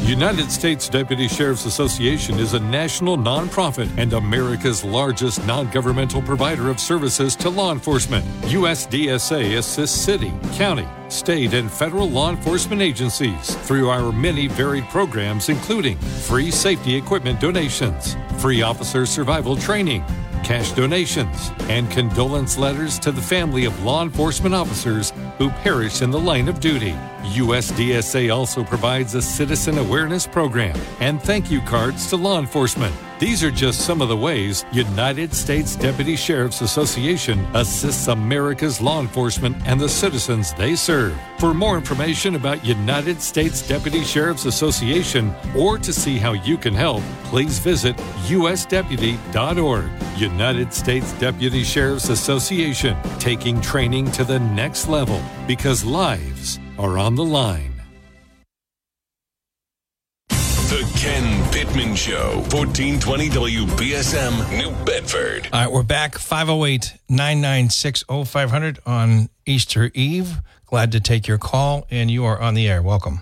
United States Deputy Sheriff's Association is a national nonprofit and America's largest non-governmental provider of services to law enforcement. USDSA assists city, county, state, and federal law enforcement agencies through our many varied programs, including free safety equipment donations, free officer survival training, cash donations, and condolence letters to the family of law enforcement officers who perish in the line of duty. USDSA also provides a citizen awareness program and thank you cards to law enforcement. These are just some of the ways United States Deputy Sheriff's Association assists America's law enforcement and the citizens they serve. For more information about United States Deputy Sheriff's Association or to see how you can help, please visit usdeputy.org. United States Deputy Sheriff's Association, taking training to the next level because lives are on the line. The Ken Pittman Show, 1420 WBSM, New Bedford. All right, we're back, 508-996-0500 on Easter Eve. Glad to take your call, and you are on the air. Welcome.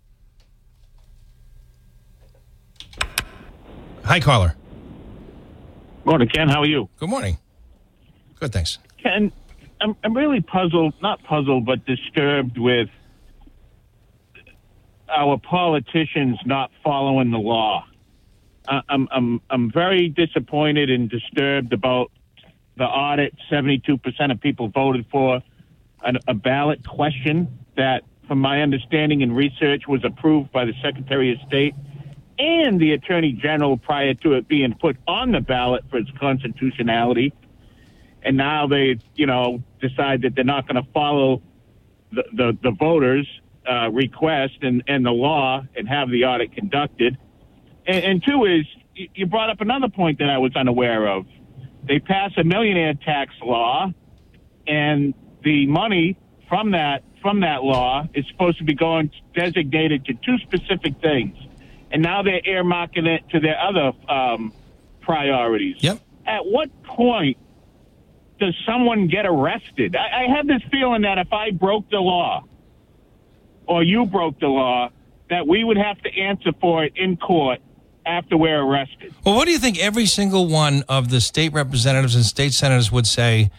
Hi, caller. Morning, Ken. How are you? Good morning. Good, thanks. Ken, I'm really puzzled, not puzzled, but disturbed with our politicians not following the law. I'm very disappointed and disturbed about the audit. 72% of people voted for a ballot question that, from my understanding and research, was approved by the Secretary of State and the Attorney General prior to it being put on the ballot for its constitutionality. And now they, decide that they're not going to follow the voters' request and the law and have the audit conducted. And two is, you brought up another point that I was unaware of. They passed a millionaire tax law, and the money from that law is supposed to be designated to two specific things. And now they're earmarking it to their other priorities. Yep. At what point does someone get arrested? I have this feeling that if I broke the law or you broke the law, that we would have to answer for it in court after we're arrested. Well, what do you think every single one of the state representatives and state senators would say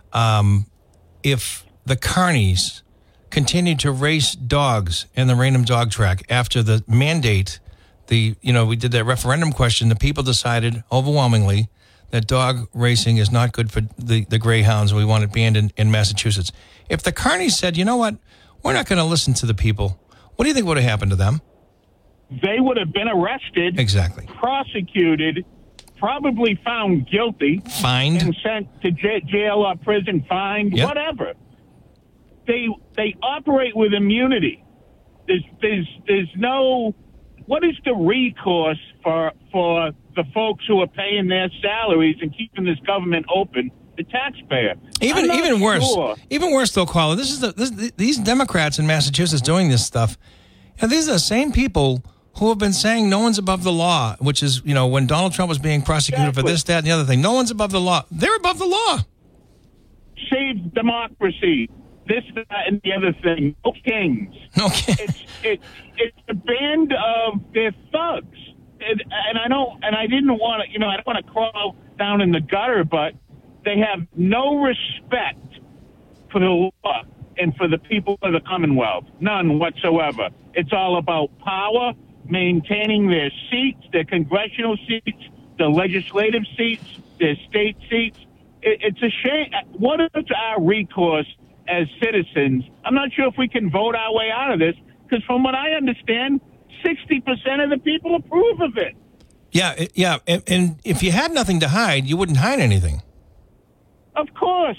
if the carnies continued to race dogs in the random dog track after the mandate? We did that referendum question. The people decided overwhelmingly that dog racing is not good for the greyhounds. We want it banned in Massachusetts. If the carnies said, you know what, we're not going to listen to the people, what do you think would have happened to them? They would have been arrested, exactly, prosecuted, probably found guilty, fined, and sent to jail or prison, fined, yep, whatever. They operate with immunity. There's no. What is the recourse for the folks who are paying their salaries and keeping this government open? The taxpayer. Even worse though, caller. These Democrats in Massachusetts doing this stuff. And these are the same people who have been saying no one's above the law, which is, when Donald Trump was being prosecuted for this, that, and the other thing. No one's above the law. They're above the law. Save democracy. This, that, and the other thing. No kings. Okay. It's a band of their thugs. And I don't want to, I don't want to crawl down in the gutter, but they have no respect for the law and for the people of the Commonwealth. None whatsoever. It's all about power, maintaining their seats, their congressional seats, their legislative seats, their state seats. It's a shame. What is our recourse as citizens? I'm not sure if we can vote our way out of this, because from what I understand, 60% of the people approve of it. Yeah. And if you had nothing to hide, you wouldn't hide anything. Of course.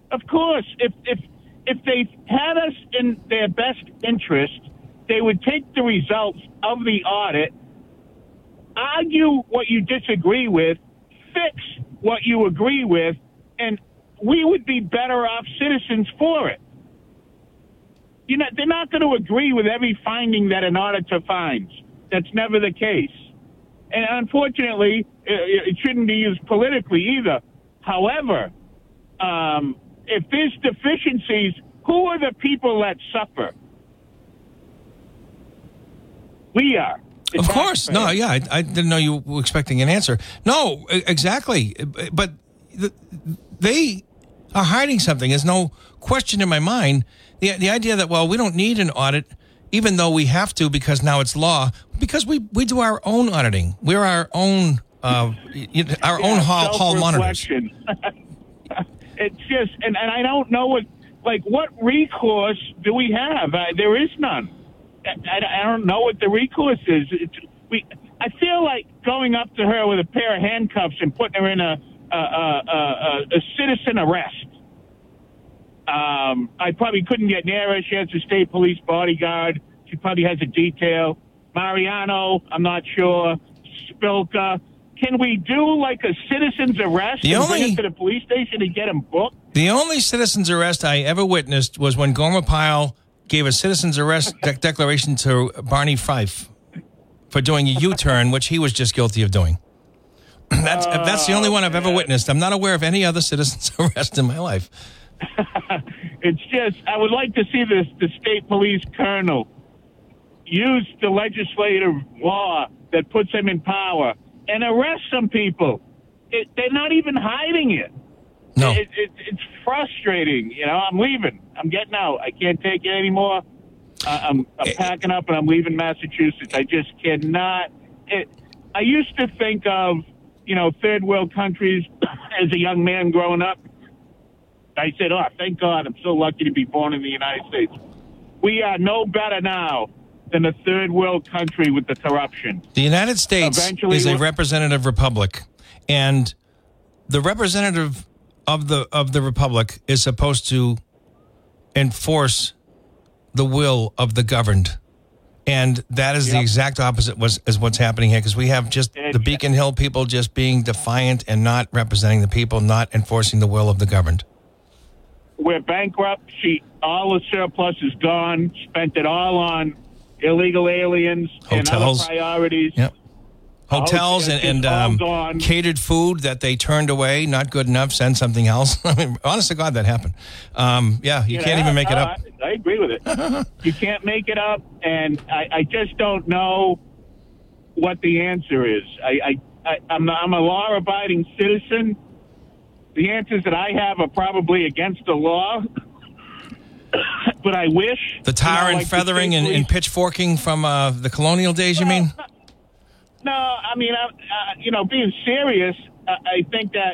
If they had us in their best interest, they would take the results of the audit, argue what you disagree with, fix what you agree with, and we would be better off citizens for it. They're not going to agree with every finding that an auditor finds. That's never the case. And unfortunately, it shouldn't be used politically either. However, if there's deficiencies, who are the people that suffer? We are. Of course. No, yeah, I didn't know you were expecting an answer. No, exactly. But they are hiding something. There's no question in my mind. The idea that, well, we don't need an audit, even though we have to because now it's law, because we do our own auditing. We're our own own hall monitors. It's just, and I don't know what recourse do we have? There is none. I don't know what the recourse is. I feel like going up to her with a pair of handcuffs and putting her in a citizen arrest. I probably couldn't get near her. She has a state police bodyguard. She probably has a detail. Mariano, I'm not sure. Spilka. Can we do like a citizen's arrest and bring him to the police station and get him booked? The only citizen's arrest I ever witnessed was when Gomer Pyle gave a citizen's arrest declaration to Barney Fife for doing a U-turn, which he was just guilty of doing. That's the only one I've ever witnessed. I'm not aware of any other citizen's arrest in my life. It's just, I would like to see the state police colonel use the legislative law that puts him in power and arrest some people. They're not even hiding it. No. It's frustrating. I'm leaving. I'm getting out. I can't take it anymore. I'm packing up and I'm leaving Massachusetts. I just cannot. I used to think of, third world countries as a young man growing up. I said, thank God I'm so lucky to be born in the United States. We are no better now than a third world country with the corruption. The United States is a representative republic, and the representative of the republic is supposed to enforce the will of the governed. And that is the exact opposite as what's happening here, because we have just the Beacon Hill people just being defiant and not representing the people, not enforcing the will of the governed. We're bankrupt. All the surplus is gone. Spent it all on illegal aliens and other priorities. Yep. Hotels and catered food that they turned away, not good enough, send something else. I mean, honest to God, that happened. You can't even make it up. I agree with it. You can't make it up, and I just don't know what the answer is. I'm a law-abiding citizen. The answers that I have are probably against the law, but I wish... The tar and feathering and pitchforking from the colonial days, you mean? No, I mean, being serious, I think that,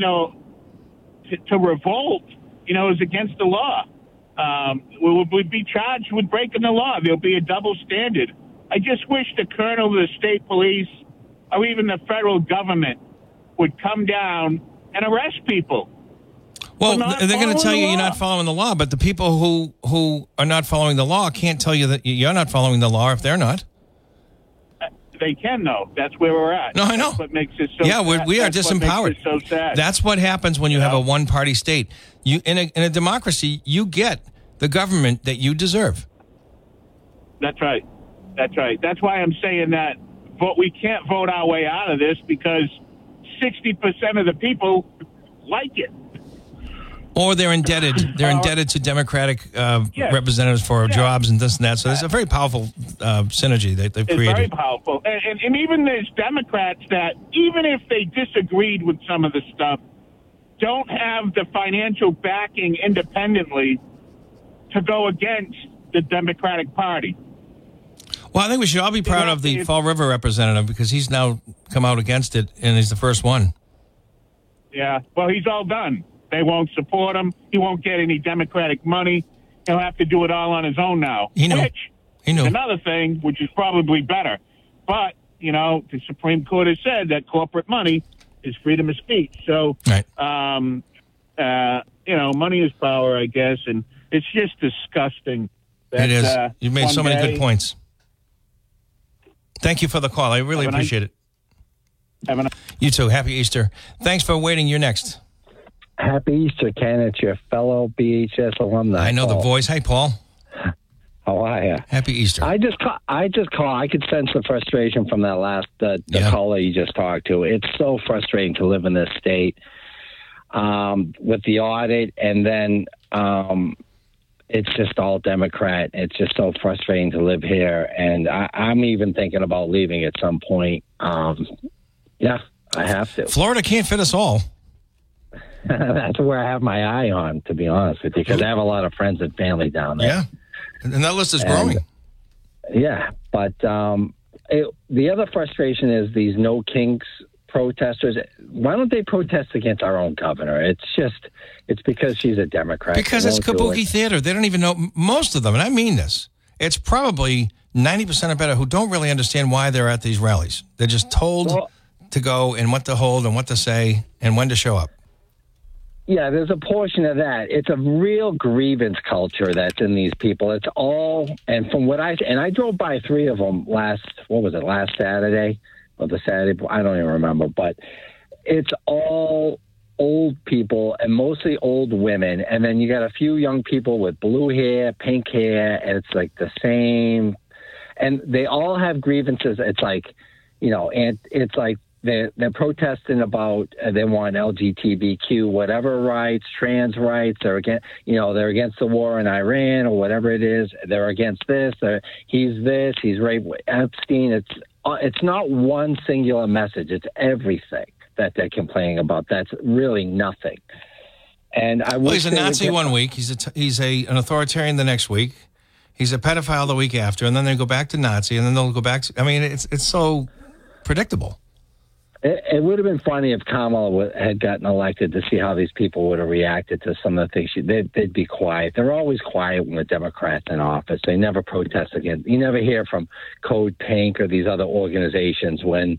to revolt, is against the law. We would be charged with breaking the law. There'll be a double standard. I just wish the colonel of the state police or even the federal government would come down and arrest people. Well, they're going to tell you you're not following the law, but the people who are not following the law can't tell you that you're not following the law if they're not. They can, though. That's where we're at. No, I know. That's what makes it so sad. We are That's disempowered. What makes it so sad. That's what happens when you have a one-party state. You in a democracy, you get the government that you deserve. That's right. That's right. That's why I'm saying that we can't vote our way out of this because 60% of the people like it. Or they're indebted. They're indebted to Democratic representatives for jobs and this and that. So there's a very powerful synergy that they've created. It's very powerful. And even there's Democrats that, even if they disagreed with some of the stuff, don't have the financial backing independently to go against the Democratic Party. Well, I think we should all be proud of the Fall River representative because he's now come out against it, and he's the first one. Yeah. Well, he's all done. They won't support him. He won't get any Democratic money. He'll have to do it all on his own now. He knew. Another thing, which is probably better. But, the Supreme Court has said that corporate money is freedom of speech. So, right. Money is power, I guess. And it's just disgusting. It is. You've made so many good points. Thank you for the call. I really appreciate it. You too. Happy Easter. Thanks for waiting. You're next. Happy Easter, Ken. It's your fellow BHS alumni. I know the voice. Hi, Paul. How are you? Happy Easter. I just call. I could sense the frustration from that last the caller you just talked to. It's so frustrating to live in this state with the audit, and then it's just all Democrat. It's just so frustrating to live here, and I'm even thinking about leaving at some point. Yeah, I have to. Florida can't fit us all. That's where I have my eye on, to be honest with you, because I have a lot of friends and family down there. Yeah, and that list is growing. Yeah, but the other frustration is these No Kings protesters. Why don't they protest against our own governor? It's because she's a Democrat. Because it's kabuki theater. They don't even know, most of them, and I mean this, it's probably 90% or better who don't really understand why they're at these rallies. They're just told to go and what to hold and what to say and when to show up. Yeah, there's a portion of that. It's a real grievance culture that's in these people. It's all, and from what I drove by 3 of them last Saturday, or the Saturday, I don't even remember, but it's all old people and mostly old women. And then you got a few young people with blue hair, pink hair, and it's like the same. And they all have grievances. It's like, and it's like they're protesting about, they want LGBTQ, whatever rights, trans rights. They're against, they're against the war in Iran or whatever it is. They're against this. He's raped Epstein. It's not one singular message. It's everything that they're complaining about. That's really nothing. And he's a Nazi one week. He's an authoritarian the next week. He's a pedophile the week after, and then they go back to Nazi, and then they'll go back to. I mean, it's so predictable. It would have been funny if Kamala had gotten elected to see how these people would have reacted to some of the things. They'd be quiet. They're always quiet when the Democrats in office. They never protest again. You never hear from Code Pink or these other organizations when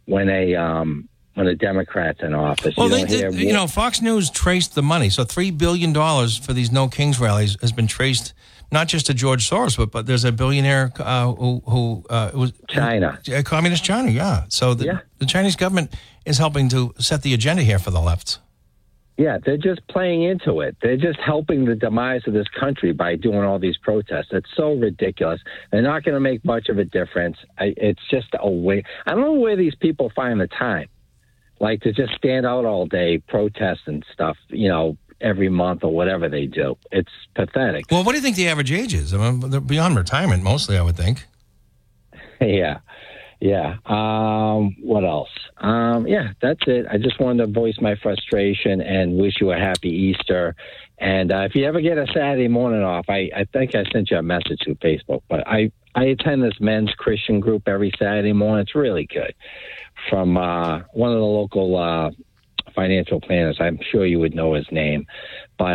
a Democrat's in office. Well, Fox News traced the money. So $3 billion for these No Kings rallies has been traced not just to George Soros, but there's a billionaire who was China, communist China. Yeah. So the Chinese government is helping to set the agenda here for the left. Yeah, they're just playing into it. They're just helping the demise of this country by doing all these protests. It's so ridiculous. They're not going to make much of a difference. It's just a way. I don't know where these people find the time, like to just stand out all day, protest and stuff, every month or whatever they do. It's pathetic. Well, what do you think the average age is? I mean, they're beyond retirement mostly, I would think. Yeah. What else? That's it. I just wanted to voice my frustration and wish you a happy Easter. And if you ever get a Saturday morning off, I think I sent you a message through Facebook, but I attend this men's Christian group every Saturday morning. It's really good. From one of the local financial planners. I'm sure you would know his name. But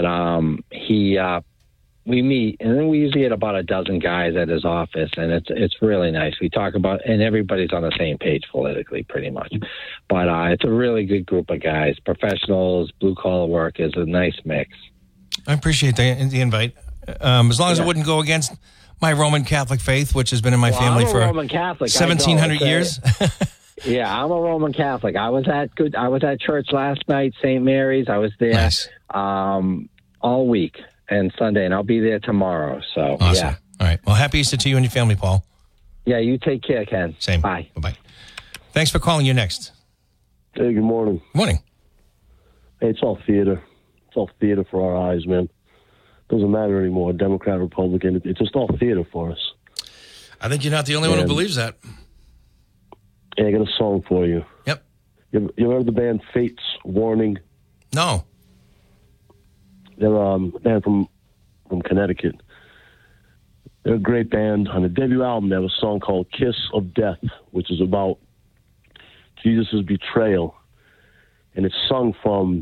we meet, and then we usually get about a dozen guys at his office, and it's really nice. We talk about, and everybody's on the same page politically, pretty much. But it's a really good group of guys, professionals, blue-collar workers, a nice mix. I appreciate the invite. As long as it wouldn't go against my Roman Catholic faith, which has been in my family for Roman Catholic, 1,700 years. Yeah, I'm a Roman Catholic. I was at church last night, St. Mary's. I was there all week and Sunday, and I'll be there tomorrow. So, awesome. Yeah. All right. Well, happy Easter to you and your family, Paul. Yeah, you take care, Ken. Same. Bye. Bye-bye. Thanks for calling. You're next. Hey, good morning. Morning. Hey, it's all theater. It's all theater for our eyes, man. Doesn't matter anymore, Democrat, Republican. It's just all theater for us. I think you're not the only one who believes that. Hey, I got a song for you. Yep. You heard the band Fates Warning? No. They're a band from Connecticut. They're a great band. On the debut album, they have a song called Kiss of Death, which is about Jesus' betrayal. And it's sung from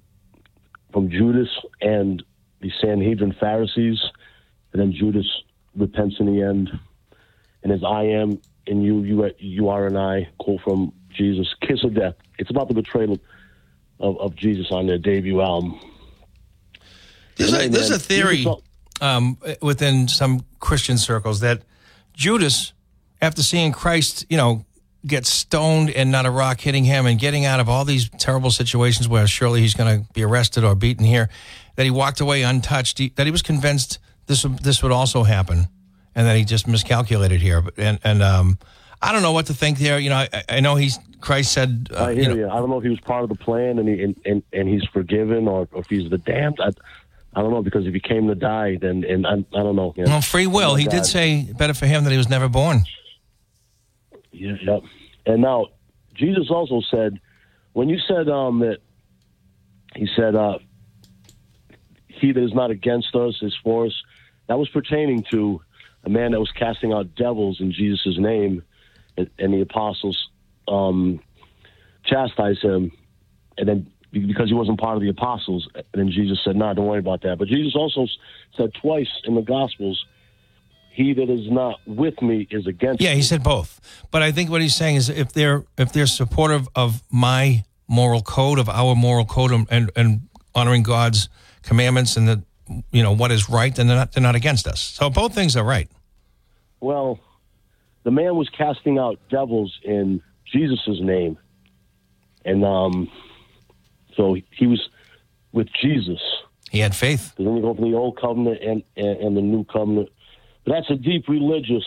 Judas and the Sanhedrin Pharisees, and then Judas repents in the end. And as I am in you are and I, quote from Jesus, Kiss of Death. It's about the betrayal of Jesus on their debut album. There's a theory within some Christian circles that Judas, after seeing Christ, get stoned and not a rock hitting him and getting out of all these terrible situations where surely he's going to be arrested or beaten here, that he walked away untouched, that he was convinced this would also happen, and that he just miscalculated here. And I don't know what to think there. I know Christ said. I hear you. I don't know if he was part of the plan and he's forgiven, or if he's the damned. I don't know, because if he came to die, then and I don't know. You know. Well, free will. He did say better for him that he was never born. Yeah, yep. And now Jesus also said, when you said that, he said, "He that is not against us is for us." That was pertaining to a man that was casting out devils in Jesus' name, and the apostles chastised him, and then because he wasn't part of the apostles, and then Jesus said, "No, don't worry about that." But Jesus also said twice in the Gospels, "He that is not with me is against me." Yeah, he said both. But I think what he's saying is if they're supportive of my moral code, of our moral code, and honoring God's commandments and the what is right, then they're not against us. So both things are right. Well, the man was casting out devils in Jesus' name, and so he was with Jesus. He had faith. Then you go from the old covenant and the new covenant. But that's a deep religious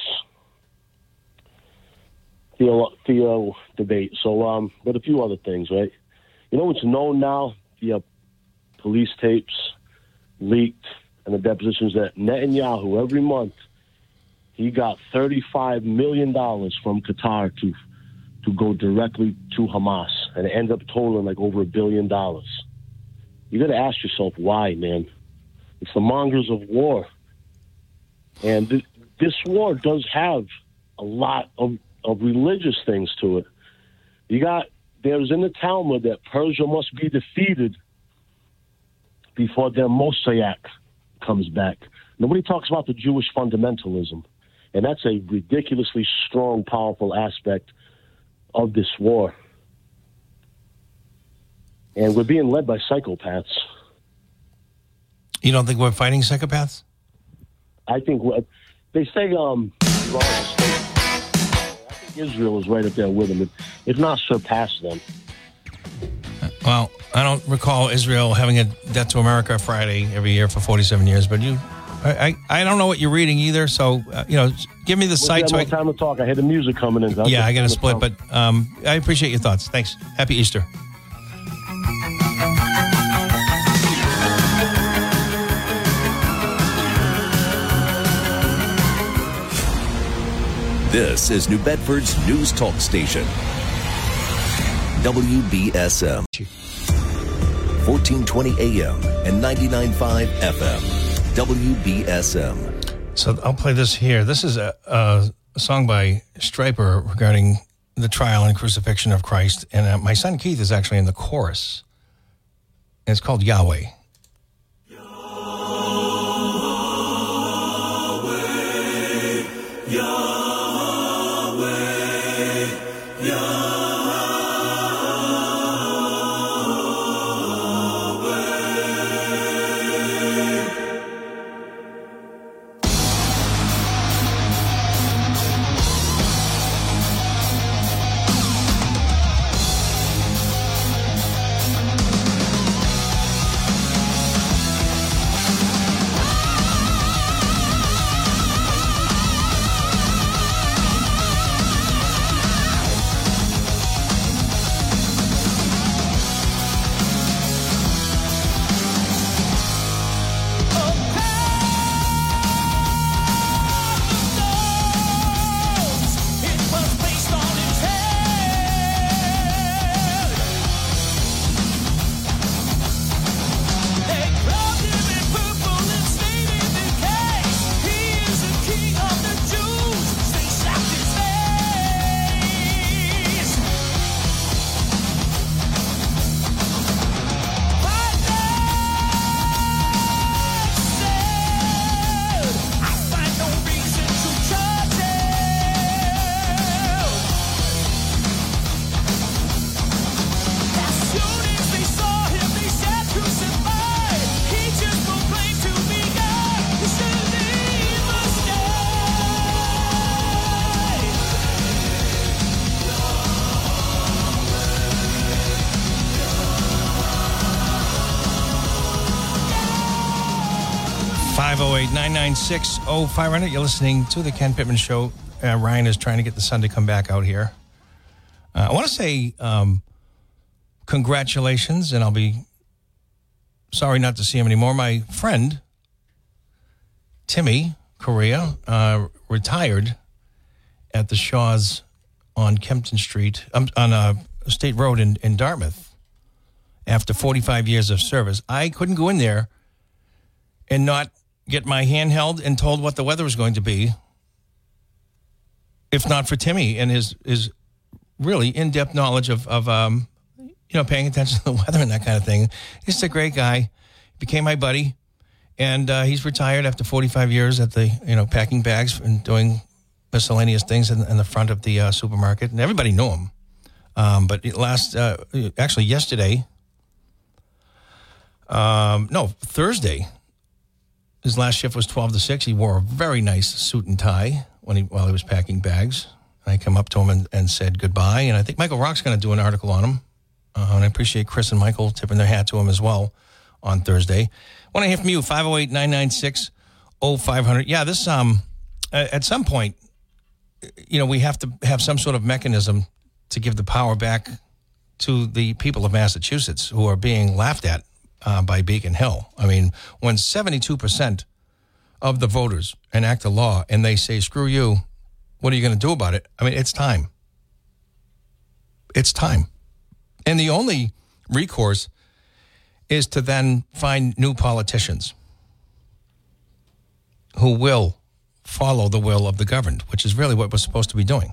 theo debate. So, but a few other things, right? You know what's known now via police tapes leaked and the depositions that Netanyahu every month he got $35 million from Qatar to go directly to Hamas, and it ends up totaling like over $1 billion. You got to ask yourself why, man. It's the mongers of war, and this war does have a lot of religious things to it. There's in the Talmud that Persia must be defeated before their Moshiach comes back. Nobody talks about the Jewish fundamentalism, and that's a ridiculously strong, powerful aspect of this war. And we're being led by psychopaths. You don't think we're fighting psychopaths? I think they say I think Israel is right up there with them, if not surpass them. Well, I don't recall Israel having a Death to America Friday every year for 47 years, but I don't know what you're reading either, so, give me the site. So time to talk. I had the music coming in. I got to split, but I appreciate your thoughts. Thanks. Happy Easter. This is New Bedford's News Talk Station. WBSM. 1420 AM and 99.5 FM. WBSM. So I'll play this here. This is a song by Stryper regarding the trial and crucifixion of Christ. And my son Keith is actually in the chorus. And it's called Yahweh. Five 508-996-0500. You're listening to the Ken Pittman Show. Ryan is trying to get the sun to come back out here. I want to say congratulations, and I'll be sorry not to see him anymore. My friend, Timmy Correa, retired at the Shaw's on Kempton Street, on State Road in Dartmouth after 45 years of service. I couldn't go in there and not get my hand held and told what the weather was going to be if not for Timmy and his really in-depth knowledge of paying attention to the weather and that kind of thing. He's a great guy. Became my buddy. And he's retired after 45 years at the, packing bags and doing miscellaneous things in the front of the supermarket. And everybody knew him. But yesterday, Thursday, his last shift was 12 to 6. He wore a very nice suit and tie while he was packing bags. I come up to him and said goodbye. And I think Michael Rock's going to do an article on him. And I appreciate Chris and Michael tipping their hat to him as well on Thursday. I want to hear from you, 508-996-0500. Yeah, this, at some point, we have to have some sort of mechanism to give the power back to the people of Massachusetts who are being laughed at by Beacon Hill. I mean, when 72% of the voters enact a law and they say, screw you, what are you going to do about it? I mean, it's time. It's time. And the only recourse is to then find new politicians who will follow the will of the governed, which is really what we're supposed to be doing.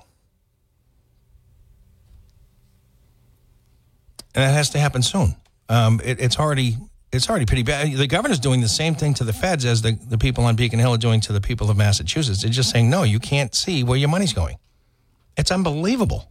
And that has to happen soon. It's already pretty bad. The governor's doing the same thing to the feds as the people on Beacon Hill are doing to the people of Massachusetts. They're just saying, no, you can't see where your money's going. It's unbelievable.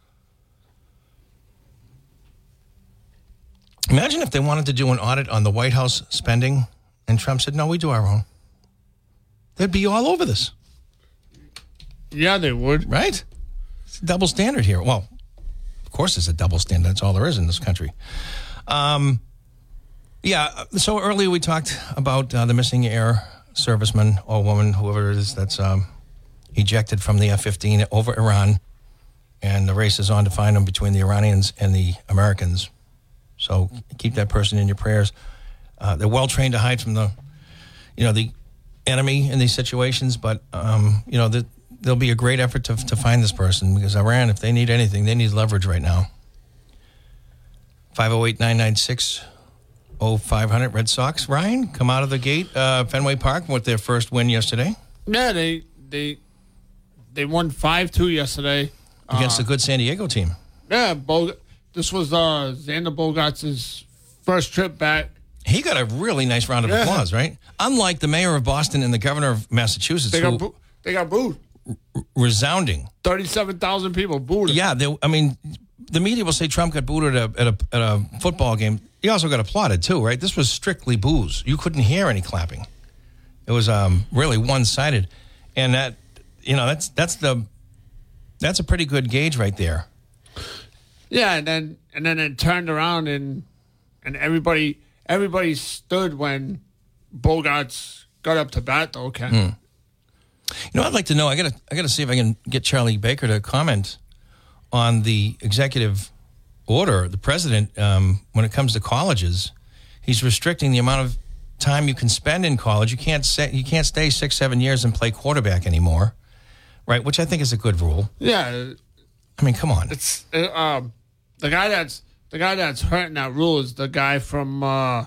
Imagine if they wanted to do an audit on the White House spending and Trump said, no, we do our own. They'd be all over this. Yeah, they would. Right? It's a double standard here. Well, of course it's a double standard. That's all there is in this country. So earlier we talked about the missing air serviceman or woman, whoever it is, that's ejected from the F-15 over Iran. And the race is on to find them between the Iranians and the Americans. So keep that person in your prayers. They're well trained to hide from the enemy in these situations, but there'll be a great effort to find this person because Iran, if they need anything, they need leverage right now. 508-996-0500 Red Sox. Ryan, come out of the gate, Fenway Park with their first win yesterday. Yeah, they won 5-2 yesterday against a good San Diego team. Yeah, this was Xander Bogaerts' first trip back. He got a really nice round of applause, right? Unlike the mayor of Boston and the governor of Massachusetts. They got booed. Resounding. 37,000 people booed him. Yeah, the media will say Trump got booed at a football game. He also got applauded, too, right? This was strictly boos. You couldn't hear any clapping. It was really one-sided. And that's a pretty good gauge right there. Yeah, and then it turned around and everybody stood when Bogaerts got up to bat, though, Ken. I'd like to know. I gotta see if I can get Charlie Baker to comment on the executive order. The president, when it comes to colleges, he's restricting the amount of time you can spend in college. You can't stay 6-7 years and play quarterback anymore, right? Which I think is a good rule. Yeah, I mean, come on. It's the guy that's hurting that rule is the guy from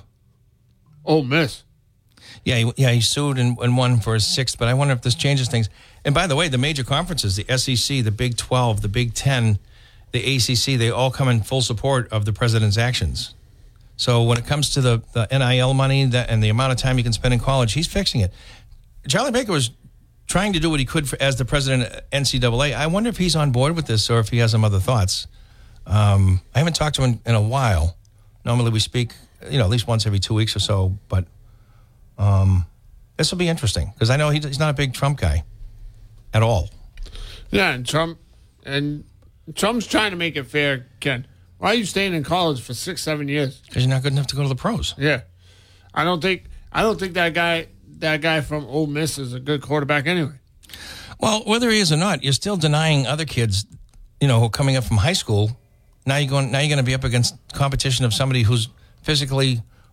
Ole Miss. Yeah, he sued and won for his sixth, but I wonder if this changes things. And by the way, the major conferences, the SEC, the Big 12, the Big 10, the ACC, they all come in full support of the president's actions. So when it comes to the NIL money and the amount of time you can spend in college, he's fixing it. Charlie Baker was trying to do what he could as the president of NCAA. I wonder if he's on board with this or if he has some other thoughts. I haven't talked to him in a while. Normally we speak, at least once every 2 weeks or so, but this will be interesting because I know he's not a big Trump guy at all. Yeah, and Trump's trying to make it fair, Ken. Why are you staying in college for 6-7 years? Because you're not good enough to go to the pros. Yeah, I don't think that guy from Ole Miss is a good quarterback anyway. Well, whether he is or not, you're still denying other kids, who are coming up from high school. Now you're going to be up against competition of somebody who's physically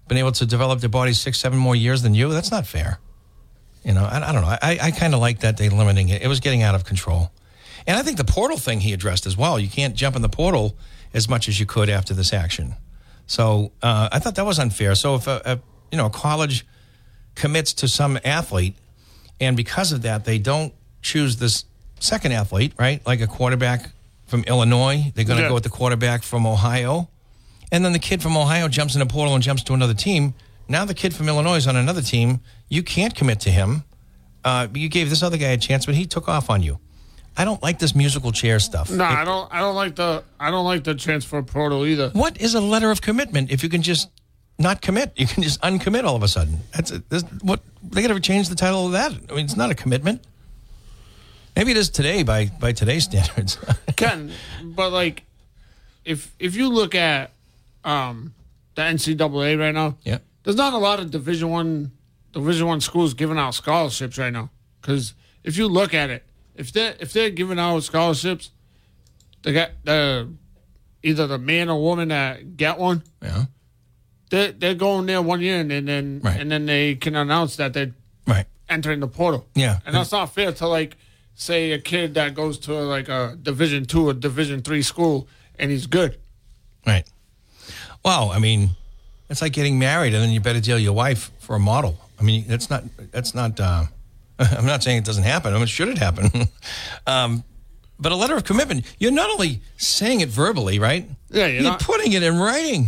been able to develop their bodies 6-7 more years than you. That's not fair. You know, I don't know. I kind of like that they limiting it. It was getting out of control. And I think the portal thing he addressed as well. You can't jump in the portal as much as you could after this action. So I thought that was unfair. So if a college commits to some athlete, and because of that, they don't choose this second athlete, right? Like a quarterback from Illinois. They're going to go with the quarterback from Ohio. And then the kid from Ohio jumps in a portal and jumps to another team. Now the kid from Illinois is on another team. You can't commit to him. You gave this other guy a chance, but he took off on you. I don't like this musical chair stuff. No, I don't like the transfer portal either. What is a letter of commitment if you can just not commit? You can just uncommit all of a sudden. What they got to change the title of that. I mean, it's not a commitment. Maybe it is today by today's standards. Ken, but like, if you look at the NCAA right now, yeah, there's not a lot of Division I schools giving out scholarships right now. Because if you look at it, if they're giving out scholarships, they got either the man or woman that get one. Yeah, they're going there 1 year and then they can announce that they're entering the portal. Yeah, and that's not fair to like say a kid that goes to like a Division II or Division III school and he's good. Right. Well, I mean, it's like getting married and then you better deal your wife for a model. I mean, that's not. I'm not saying it doesn't happen. I mean, should it happen? But a letter of commitment, you're not only saying it verbally, right? Yeah, you're putting it in writing.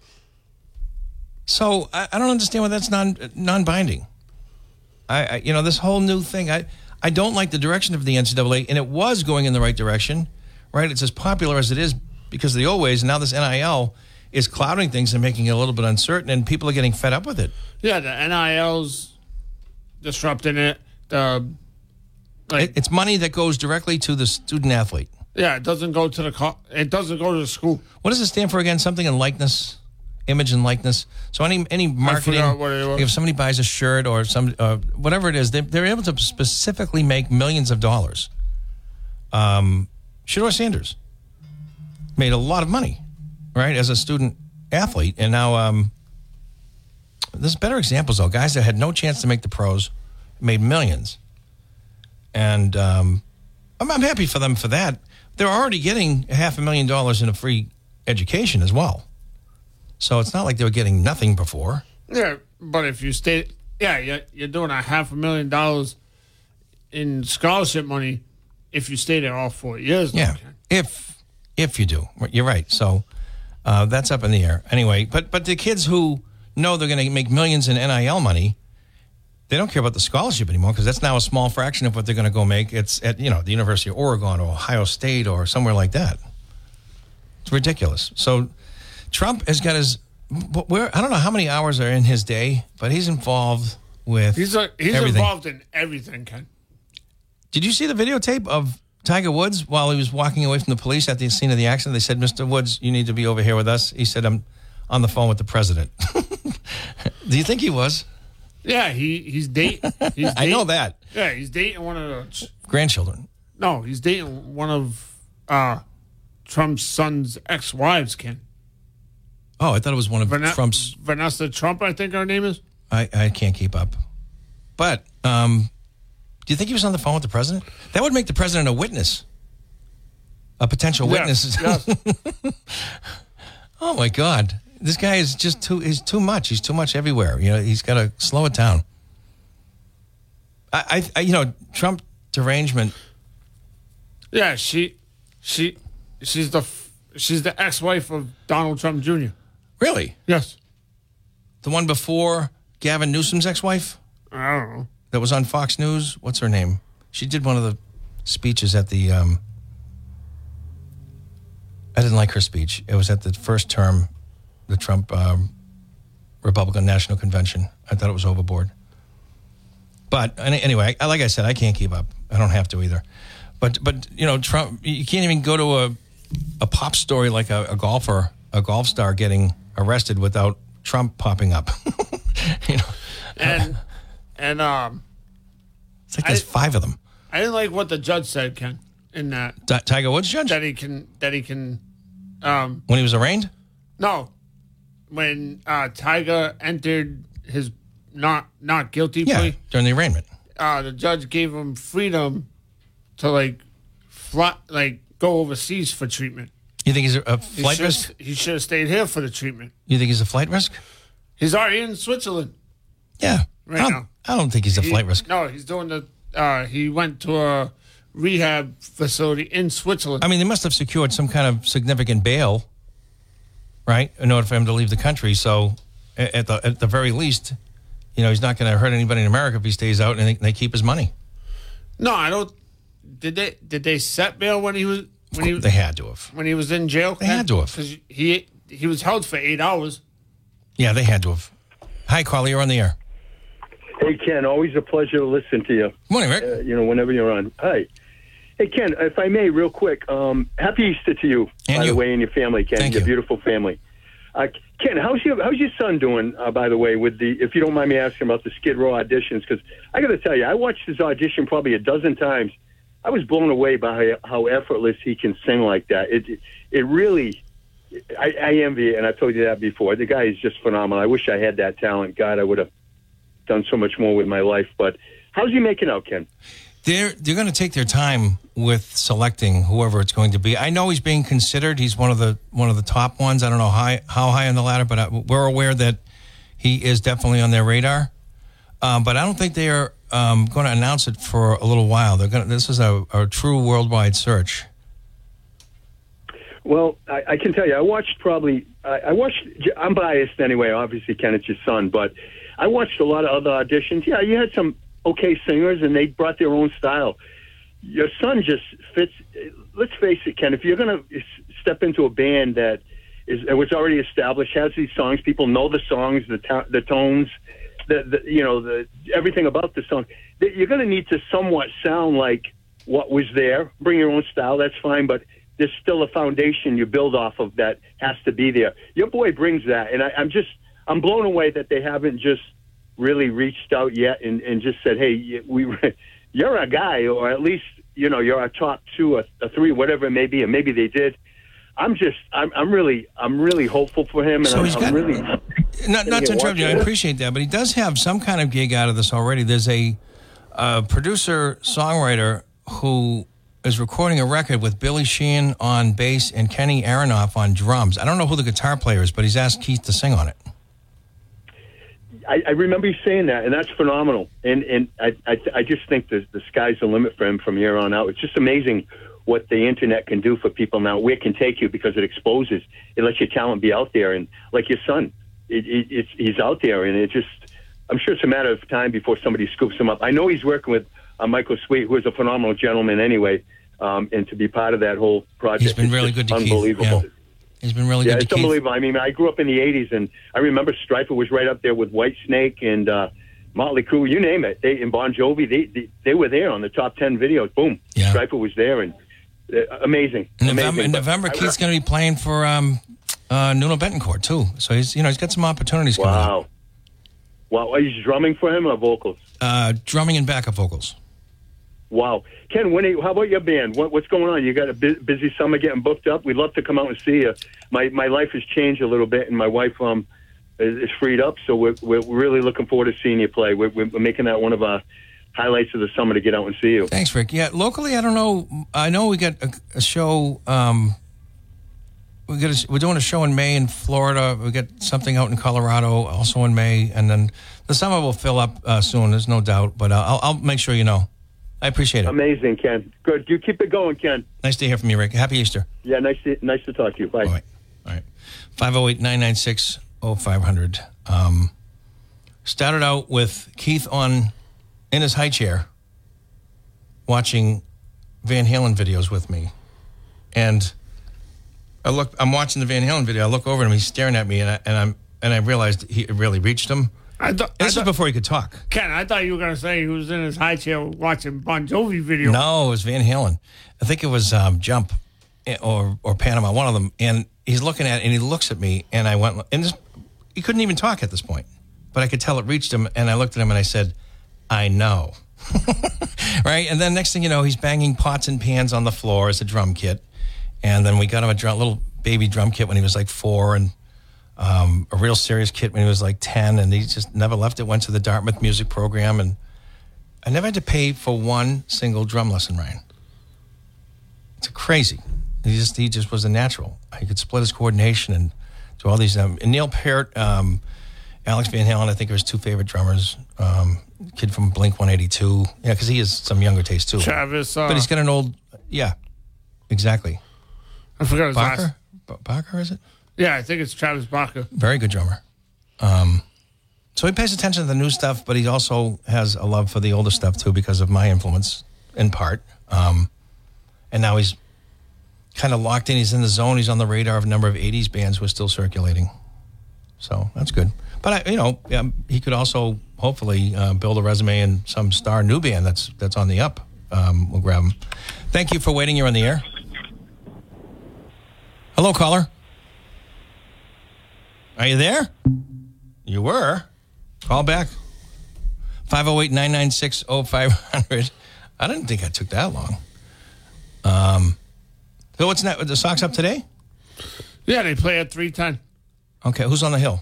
So I don't understand why that's non-binding. This whole new thing, I don't like the direction of the NCAA, and it was going in the right direction, right? It's as popular as it is because of the old ways, and now this NIL is clouding things and making it a little bit uncertain, and people are getting fed up with it. Yeah, the NIL's disrupting it. It's money that goes directly to the student athlete. Yeah, it doesn't go to the school. What does it stand for again? Something in likeness, image and likeness. So any marketing, I forgot what it was. If somebody buys a shirt or some whatever it is, they're able to specifically make millions of dollars. Shedeur Sanders made a lot of money, right, as a student athlete, and now there's better examples though. Guys that had no chance to make the pros made millions. And I'm happy for them for that. They're already getting $500,000 in a free education as well. So it's not like they were getting nothing before. Yeah, but if you stay, you're doing $500,000 in scholarship money if you stay there all 4 years. Yeah, if you do. You're right. So that's up in the air. Anyway, but the kids who know they're going to make millions in NIL money, they don't care about the scholarship anymore because that's now a small fraction of what they're going to go make. It's at the University of Oregon or Ohio State or somewhere like that. It's ridiculous. So Trump has got I don't know how many hours are in his day, but he's involved with he's everything. Involved in everything, Ken. Did you see the videotape of Tiger Woods while he was walking away from the police at the scene of the accident? They said, "Mr. Woods, you need to be over here with us." He said, "I'm on the phone with the president." Do you think he was? Yeah, he's dating. I know that. Yeah, he's dating one of the grandchildren. No, he's dating one of Trump's son's ex-wives, Ken. Oh, I thought it was one of Trump's. Vanessa Trump, I think her name is. I can't keep up. But do you think he was on the phone with the president? That would make the president a witness. A potential witness. Yes. Oh, my God. This guy is just too much. He's too much everywhere. He's got to slow it down. Trump derangement. Yeah, she's the ex-wife of Donald Trump Jr. Really? Yes. The one before Gavin Newsom's ex-wife? I don't know. That was on Fox News? What's her name? She did one of the speeches at the... I didn't like her speech. It was at the first term, the Trump Republican National Convention. I thought it was overboard. But anyway, like I said, I can't keep up. I don't have to either. But Trump, you can't even go to a pop story like a golfer, a golf star getting arrested without Trump popping up. And it's like there's 5 of them. I didn't like what the judge said, Ken, in that Tiger Woods judge? That he can when he was arraigned? No. when Tiger entered his not guilty Yeah, plea, during the arraignment. the judge gave him freedom to go overseas for treatment. You think he's a flight risk? He should have stayed here for the treatment. You think he's a flight risk? He's already in Switzerland. Yeah. Right now. I don't think he's a flight risk. No, he's doing he went to a rehab facility in Switzerland. I mean, they must have secured some kind of significant bail, right, in order for him to leave the country. So, at the very least, he's not going to hurt anybody in America if he stays out and they keep his money. No, I don't. Did they set bail when he was? They had to have. When he was in jail? They had to have. Because he was held for 8 hours. Yeah, they had to have. Hi, Carly, you're on the air. Hey, Ken, always a pleasure to listen to you. Morning, Rick. Whenever you're on. Hi. Hey, Ken, if I may, real quick, happy Easter to you, and by you. the way, and your family, Ken, Thank your you. beautiful family. Ken, how's your son doing, by the way, with if you don't mind me asking about the Skid Row auditions? Because I got to tell you, I watched his audition probably a dozen times. I was blown away by how effortless he can sing like that. It really, I envy it, and I've told you that before. The guy is just phenomenal. I wish I had that talent. God, I would have done so much more with my life. But how's he making out, Ken? They're going to take their time with selecting whoever it's going to be. I know he's being considered. He's one of the top ones. I don't know how high on the ladder, but we're aware that he is definitely on their radar. But I don't think they are going to announce it for a little while. This is a true worldwide search. Well, I can tell you, I'm biased anyway, obviously, Ken, it's your son, but I watched a lot of other auditions. Yeah, you had some okay singers, and they brought their own style. Your son just fits. Let's face it, Ken, if you're going to step into a band that was already established, has these songs, people know the songs, the tones, the everything about the song, you're going to need to somewhat sound like what was there. Bring your own style, that's fine, but there's still a foundation you build off of that has to be there. Your boy brings that, and I'm blown away that they haven't just really reached out yet and just said, hey, you're a guy, or at least, you're a top 2 or 3, whatever it may be, and maybe they did. I'm really hopeful for him, and So he's got, really not to interrupt you, I appreciate that, but he does have some kind of gig out of this already. There's a producer songwriter who is recording a record with Billy Sheehan on bass and Kenny Aronoff on drums. I don't know who the guitar player is, but he's asked Keith to sing on it. I remember you saying that, and that's phenomenal. And I just think the sky's the limit for him from here on out. It's just amazing what the internet can do for people now, where it can take you, because it exposes, it lets your talent be out there. And like your son, he's out there, and I'm sure it's a matter of time before somebody scoops him up. I know he's working with Michael Sweet, who is a phenomenal gentleman anyway, and to be part of that whole project. He's been really good to Keith. Unbelievable. Yeah. He's been really good to it's Keith. unbelievable. I mean, I grew up in the 80s, and I remember Stryper was right up there with Whitesnake and Motley Crue, you name it. And Bon Jovi, they were there on the top 10 videos. Boom. Yeah. Stryper was there, and amazing. In amazing. November, Keith's going to be playing for Nuno Betancourt, too. So he's got some opportunities coming up. Wow. Are you drumming for him or vocals? Drumming and backup vocals. Wow. Ken, how about your band? What's going on? You got a busy summer getting booked up? We'd love to come out and see you. My life has changed a little bit, and my wife is freed up, so we're really looking forward to seeing you play. We're making that one of our highlights of the summer to get out and see you. Thanks, Rick. Yeah, locally, I don't know. I know we got a show. We're doing a show in May in Florida. We got something out in Colorado also in May, and then the summer will fill up soon. There's no doubt, but I'll make sure you know. I appreciate it. Amazing, Ken. Good. You keep it going, Ken. Nice to hear from you, Rick. Happy Easter. Yeah, nice to talk to you. Bye. All right. 508-996-0500. Started out with Keith in his high chair watching Van Halen videos with me. And I'm watching the Van Halen video. I look over at him, he's staring at me, and I realized it really reached him. This is before he could talk. Ken, I thought you were going to say he was in his high chair watching Bon Jovi video. No, it was Van Halen. I think it was Jump or Panama, one of them. And he's looking at it, and he looks at me, and I went, and he couldn't even talk at this point. But I could tell it reached him, and I looked at him, and I said, I know. Right? And then next thing you know, he's banging pots and pans on the floor as a drum kit. And then we got him a little baby drum kit when he was like 4, and a real serious kid when he was like 10, and he just never left it. Went to the Dartmouth music program, and I never had to pay for one single drum lesson, Ryan. It's crazy. He just was a natural. He could split his coordination and do all these. And Neil Peart, Alex Van Halen, I think are his two favorite drummers. Kid from Blink 182. Yeah, because he has some younger taste too. Travis. But he's got an old. Yeah, exactly. I forgot his last. Barker, is it? Yeah, I think it's Travis Barker. Very good drummer. So he pays attention to the new stuff, but he also has a love for the older stuff too because of my influence, in part. And now he's kind of locked in. He's in the zone. He's on the radar of a number of 80s bands who are still circulating. So that's good. But, he could also hopefully build a resume in some star new band that's on the up. We'll grab him. Thank you for waiting. You're on the air. Hello, caller. Are you there? You were. Call back. 508-996-0500. I didn't think I took that long. So what's that? The Sox up today? Yeah, they play at 3:10. Okay, who's on the hill?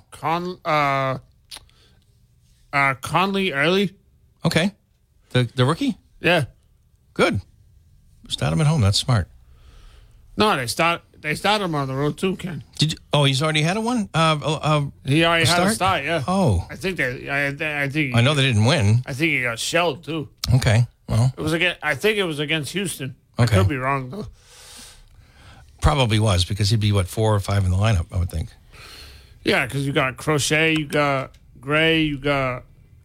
Conley Early. Okay. The rookie? Yeah. Good. Start him at home. That's smart. No, they start him on the road too, Ken. He's already had one? He already had a start, yeah. Oh. I think I know they didn't win. I think he got shelled too. Okay. Well. I think it was against Houston. Okay. I could be wrong though. Probably was because he'd be 4 or 5 in the lineup, I would think. Yeah, because you got Crochet, you got Gray, you got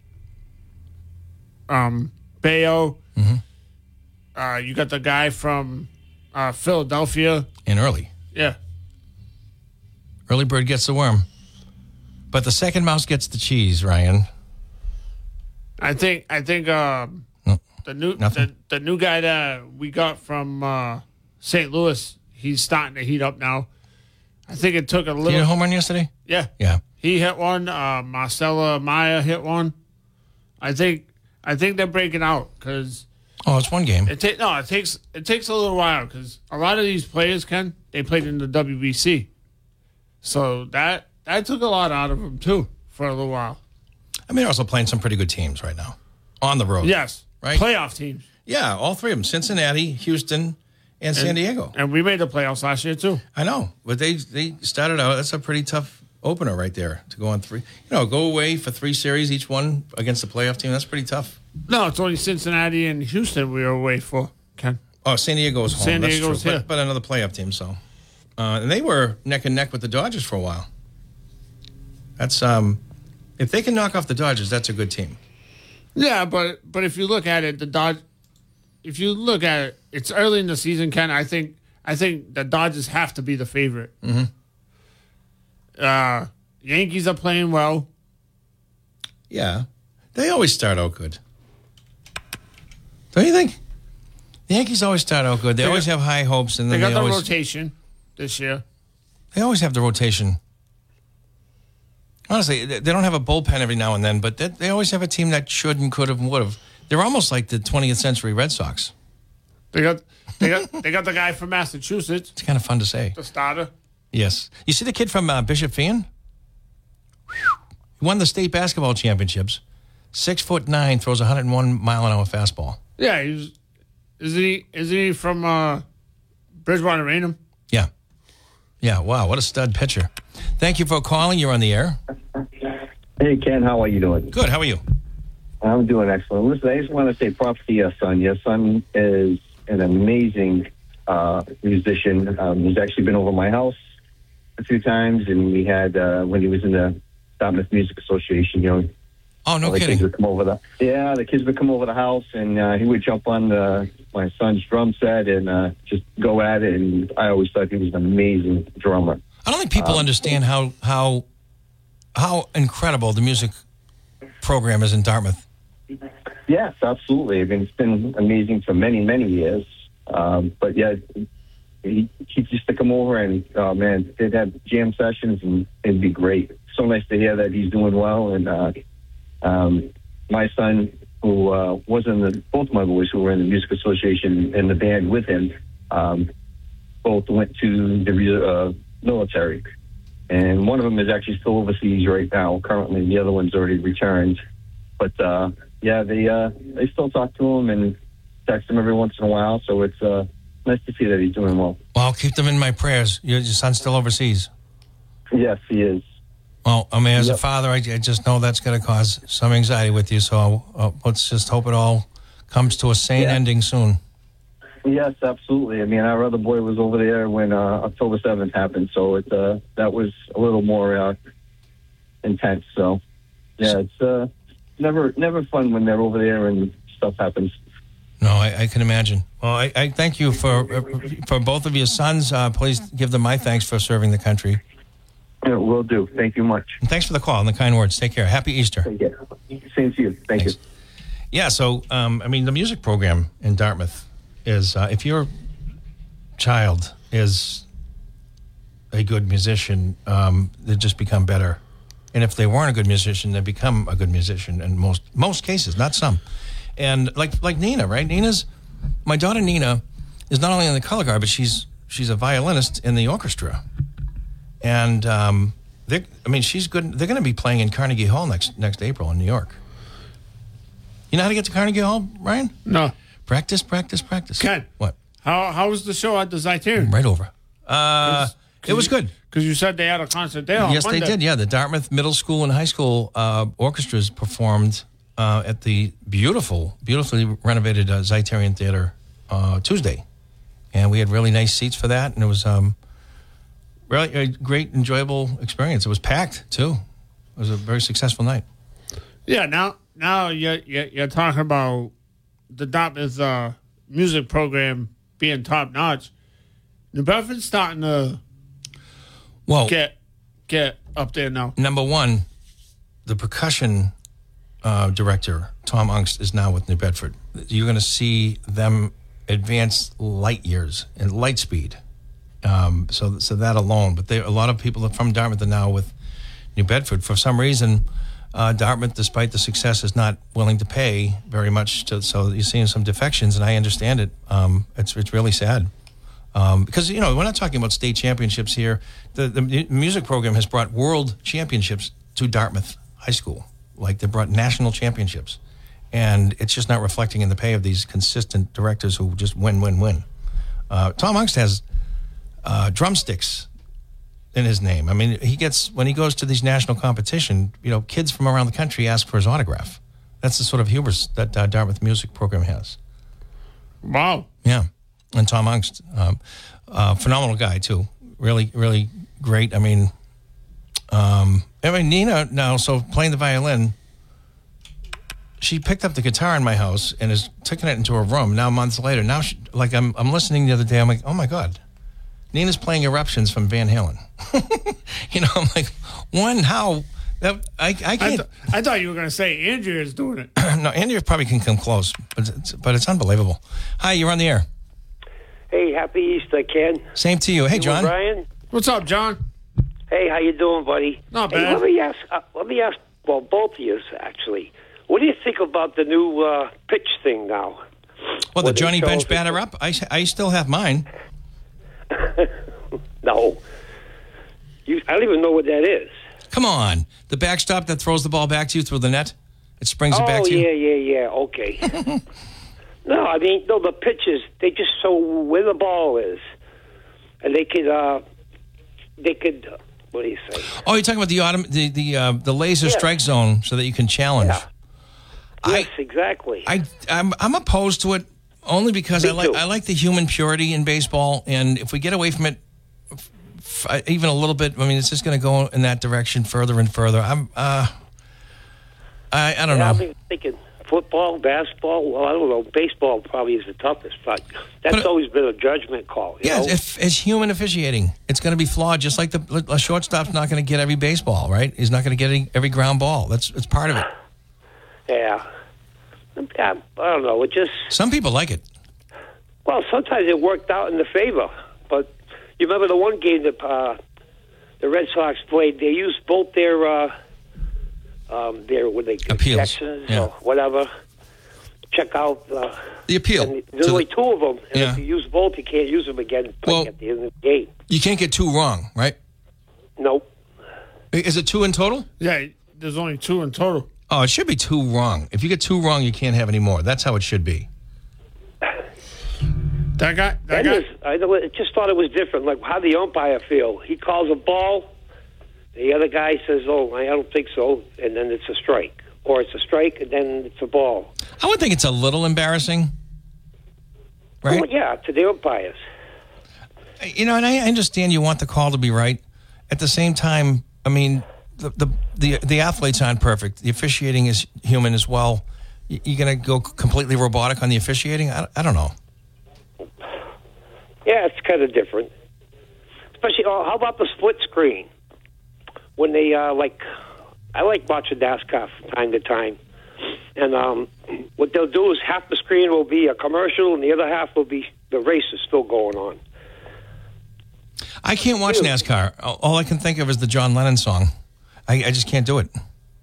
Bayo. Mm-hmm. You got the guy from Philadelphia. And Early. Yeah. Early bird gets the worm. But the second mouse gets the cheese, Ryan. I think the new guy that we got from St. Louis, he's starting to heat up now. I think it took a little. Did he hit a home run yesterday? Yeah. Yeah. He hit one. Marcella Maya hit one. I think they're breaking out because. Oh, it's one game. It takes a little while because a lot of these players, Ken, they played in the WBC, so that took a lot out of them too for a little while. I mean, they're also playing some pretty good teams right now on the road. Yes, right. Playoff teams. Yeah, all three of them: Cincinnati, Houston, and San Diego. And we made the playoffs last year too. I know, but they started out. That's a pretty tough opener right there to go on 3. Go away for 3 series, each one against the playoff team. That's pretty tough. No, it's only Cincinnati and Houston we were away for, Ken. Oh, San Diego's home. San That's Diego's true. here. But another playoff team, so. And they were neck and neck with the Dodgers for a while. That's if they can knock off the Dodgers, that's a good team. Yeah, but if you look at it, it's early in the season, Ken. I think the Dodgers have to be the favorite. Mm-hmm. Yankees are playing well. Yeah. They always start out good. Don't you think? The Yankees always start out good. They always have high hopes, and then they got the always, rotation this year. They always have the rotation. Honestly, they don't have a bullpen every now and then, but they always have a team that should and could have and would have. They're almost like the 20th century Red Sox. They got the guy from Massachusetts. It's kind of fun to say. The starter. Yes. You see the kid from Bishop Feion? He won the state basketball championships. 6'9", throws 101-mile-an-hour fastball. Yeah, isn't he from Bridgewater Raynham? Yeah. Yeah, wow, what a stud pitcher. Thank you for calling. You're on the air. Hey, Ken, how are you doing? Good, how are you? I'm doing excellent. Listen, I just want to say props to your son. Your son is an amazing musician. He's actually been over my house a few times, and we had, when he was in the Dartmouth Music Association, Oh, no kidding. Kids would come over the kids would come over the house, and he would jump on my son's drum set and just go at it. And I always thought he was an amazing drummer. I don't think people understand how incredible the music program is in Dartmouth. Yes, absolutely. I mean, it's been amazing for many, many years. But yeah, he used to come over and, oh man, they'd have jam sessions and it'd be great. So nice to hear that he's doing well. And my son, who was both my boys who were in the music association and the band with him, both went to the military. and one of them is actually still overseas right now. Currently, the other one's already returned. But they still talk to him and text him every once in a while. So it's nice to see that he's doing well. Well, I'll keep them in my prayers. Your son's still overseas. Yes, he is. Well, I mean, as a father, I just know that's going to cause some anxiety with you. So let's just hope it all comes to a sane ending soon. Yes, absolutely. I mean, our other boy was over there when October 7th happened, so that was a little more intense. So, yeah, it's never fun when they're over there and stuff happens. No, I can imagine. Well, I thank you for both of your sons. Please give them my thanks for serving the country. Yeah, will do. Thank you much. And thanks for the call and the kind words. Take care. Happy Easter. Take care. Same to you. Thank you. Yeah, so, I mean, the music program in Dartmouth is, if your child is a good musician, they just become better. And if they weren't a good musician, they become a good musician in most cases, not some. And like Nina, right? My daughter Nina is not only in the color guard, but she's a violinist in the orchestra. And she's good. They're going to be playing in Carnegie Hall next April in New York. You know how to get to Carnegie Hall, Ryan? No. Practice. Ken. What? How was the show at the Zeitarian? Right over. It was good. Because you said they had a concert there on Yes, Monday. they did. Yeah, the Dartmouth Middle School and High School orchestras performed at the beautifully renovated Zeitarian Theater Tuesday. And we had really nice seats for that. And it was really a great, enjoyable experience. It was packed, too. It was a very successful night. Yeah, now you're talking about the Dartmouth music program being top notch. New Bedford's starting to get up there now. Number one, the percussion director, Tom Ungst, is now with New Bedford. You're going to see them advance light years and light speed. So that alone. But a lot of people from Dartmouth are now with New Bedford. For some reason, Dartmouth, despite the success, is not willing to pay very much. So you're seeing some defections, and I understand it. It's really sad. Because, we're not talking about state championships here. The music program has brought world championships to Dartmouth High School. Like, they brought national championships. And it's just not reflecting in the pay of these consistent directors who just win. Tom Ungst has drumsticks in his name. I mean, when he goes to these national competition, kids from around the country ask for his autograph. That's the sort of hubris that Dartmouth music program has. Wow. Yeah. And Tom Ungst, phenomenal guy too. Really, really great. I mean, Nina now, so playing the violin, she picked up the guitar in my house and is taking it into her room. Now, months later, I'm listening the other day. I'm like, oh my God, Nina's playing Eruptions from Van Halen. I'm like, how? I can't. I thought you were going to say Andrea's doing it. No, Andrea probably can come close, but it's unbelievable. Hi, you're on the air. Hey, happy Easter, Ken. Same to you. Hey, John. Brian. What's up, John? Hey, how you doing, buddy? Not bad. Hey, let me ask. Well, both of you actually. What do you think about the new pitch thing now? Well, the Johnny Bench batter up. I still have mine. No, I don't even know what that is. Come on, the backstop that throws the ball back to you through the net. It springs it back to you. Yeah. Okay. No, I mean, the pitches, they just show where the ball is. And they could, what do you say? Oh, you're talking about the laser strike zone so that you can challenge. Yeah. Yes, exactly. I'm opposed to it only because I like the human purity in baseball. And if we get away from it even a little bit, I mean, it's just going to go in that direction further and further. I don't know. I'm thinking football, basketball. Well, I don't know. Baseball probably is the toughest, but that's always been a judgment call. You know? It's human officiating. It's going to be flawed, just like a shortstop's not going to get every baseball, right? He's not going to get every ground ball. It's part of it. Yeah. I don't know. It just some people like it. Well, sometimes it worked out in the favor, but you remember the one game that the Red Sox played? They used both their appeals, or whatever. Check out the appeal. And there's only two of them, and if you use both, you can't use them again at the end of the game. You can't get two wrong, right? Nope. Is it 2 in total? Yeah, there's only 2 in total. Oh, it should be 2 wrong. If you get 2 wrong, you can't have any more. That's how it should be. That guy. I just thought it was different. Like, how the umpire feel? He calls a ball. The other guy says, "Oh, I don't think so," and then it's a strike, or it's a strike and then it's a ball. I would think it's a little embarrassing, right? Well, yeah, to the umpires. You know, and I understand you want the call to be right. At the same time, I mean, the athletes aren't perfect. The officiating is human as well. You going to go completely robotic on the officiating? I don't know. Yeah, it's kind of different. Especially, how about the split screen? When they, I like watching NASCAR from time to time. And what they'll do is half the screen will be a commercial and the other half will be the race is still going on. I can't watch NASCAR. All I can think of is the John Lennon song. I just can't do it.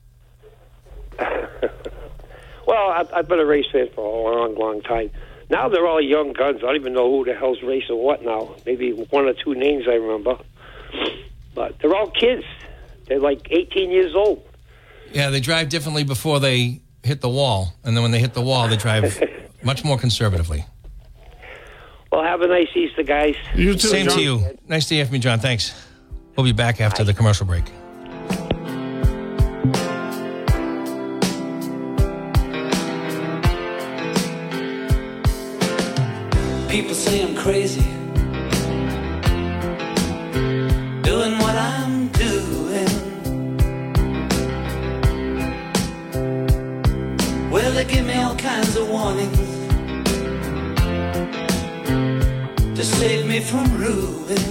Well, I've been a race fan for a long, long time. Now they're all young guns. I don't even know who the hell's racing what now. Maybe 1 or 2 names I remember. But they're all kids. They're like 18 years old. Yeah, they drive differently before they hit the wall. And then when they hit the wall, they drive much more conservatively. Well, have a nice Easter, guys. You too, Same John. to you. Nice to hear from you, John. Thanks. We'll be back after the commercial break. People say I'm crazy, doing what I'm doing. Well, they give me all kinds of warnings to save me from ruin.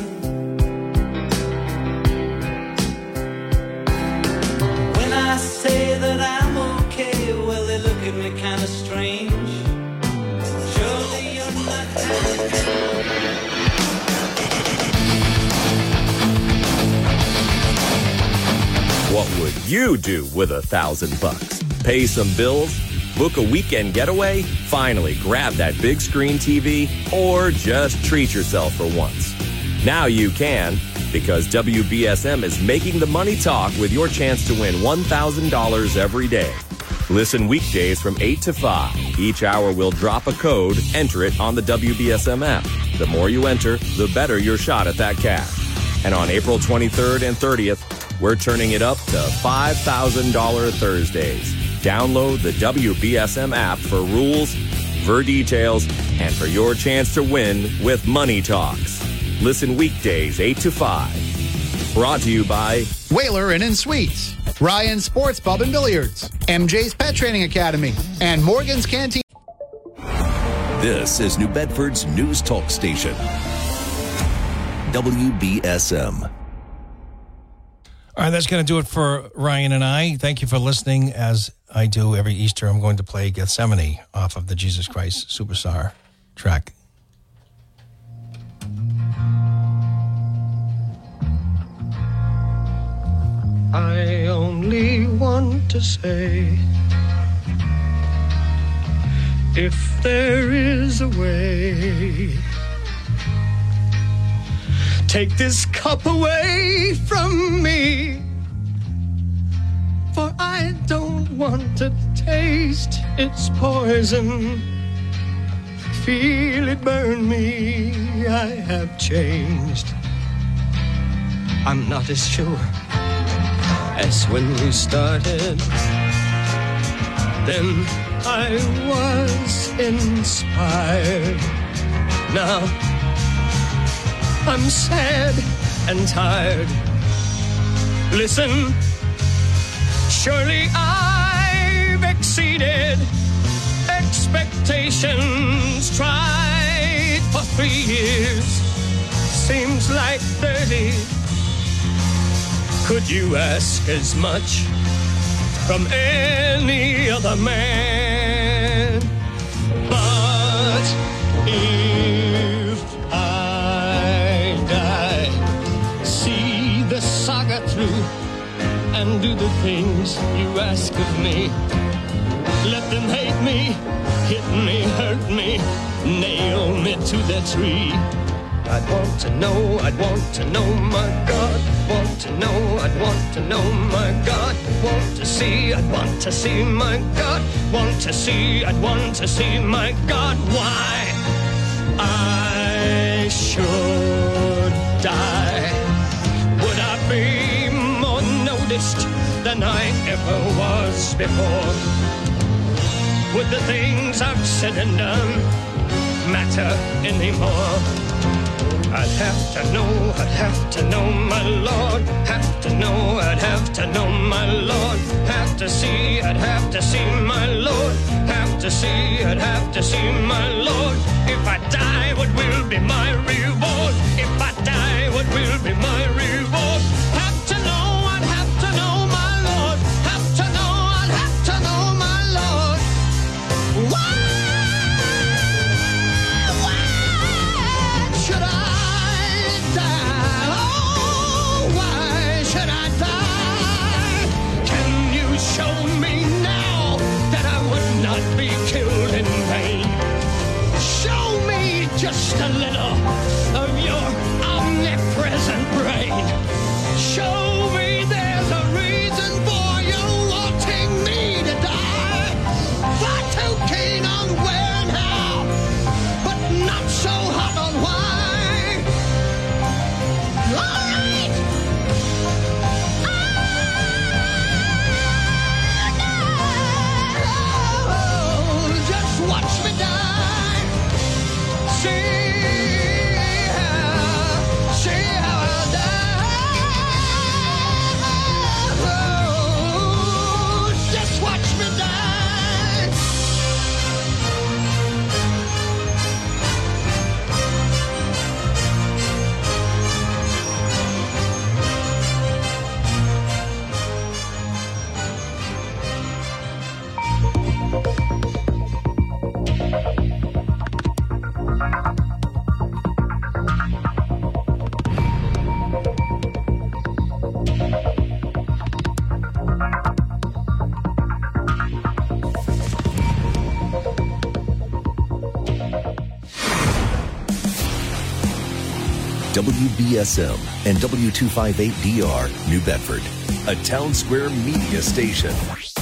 When I say that I'm okay, well, they look at me kind of strange. Surely you're not What would you do with $1,000? Pay some bills? Book a weekend getaway? Finally grab that big screen TV? Or just treat yourself for once? Now you can, because WBSM is making the money talk with your chance to win $1,000 every day. Listen weekdays from 8 to 5. Each hour we'll drop a code, enter it on the WBSM app. The more you enter, the better your shot at that cash. And on April 23rd and 30th, we're turning it up to $5,000 Thursdays. Download the WBSM app for rules, for details, and for your chance to win with Money Talks. Listen weekdays 8 to 5. Brought to you by Whaler Inn and Suites, Ryan Sports Pub and Billiards, MJ's Pet Training Academy, and Morgan's Canteen. This is New Bedford's news talk station, WBSM. All right, that's going to do it for Ryan and I. Thank you for listening. As I do every Easter, I'm going to play Gethsemane off of the Jesus Christ Superstar track. I only want to say, if there is a way, take this cup away from me, for I don't want to taste its poison. Feel it burn me, I have changed. I'm not as sure as when we started. Then I was inspired. Now I'm sad and tired. Listen, surely I've exceeded expectations. Tried for 3 years, seems like 30. Could you ask as much from any other man? But if I die, see the saga through and do the things you ask of me. Let them hate me, hit me, hurt me, nail me to the tree. I'd want to know, I'd want to know, my God. Want to know, I'd want to know, my God. Want to see, I'd want to see, my God. Want to see, I'd want to see, my God. Why I should die? Would I be more noticed than I ever was before? Would the things I've said and done matter anymore? I'd have to know, my Lord. Have to know, I'd have to know, my Lord. Have to see, I'd have to see, my Lord. Have to see, I'd have to see, my Lord. If I die, what will be my reward? If I die, what will be my reward? Have to know, I'd have to know, my Lord. Have to know, I'd have to know, my Lord. Why should I die? Oh, why should I die? Can you show me now that I would not be killed in vain? Show me just a little of your omnipresent brain. Show me there's a reason for you wanting me to die. Far too keen on where and how, but not so hot on why. All right. Oh, just watch me die. See how I'll die. Oh, just watch me die. WBSM and W258DR, New Bedford, a Town Square media station.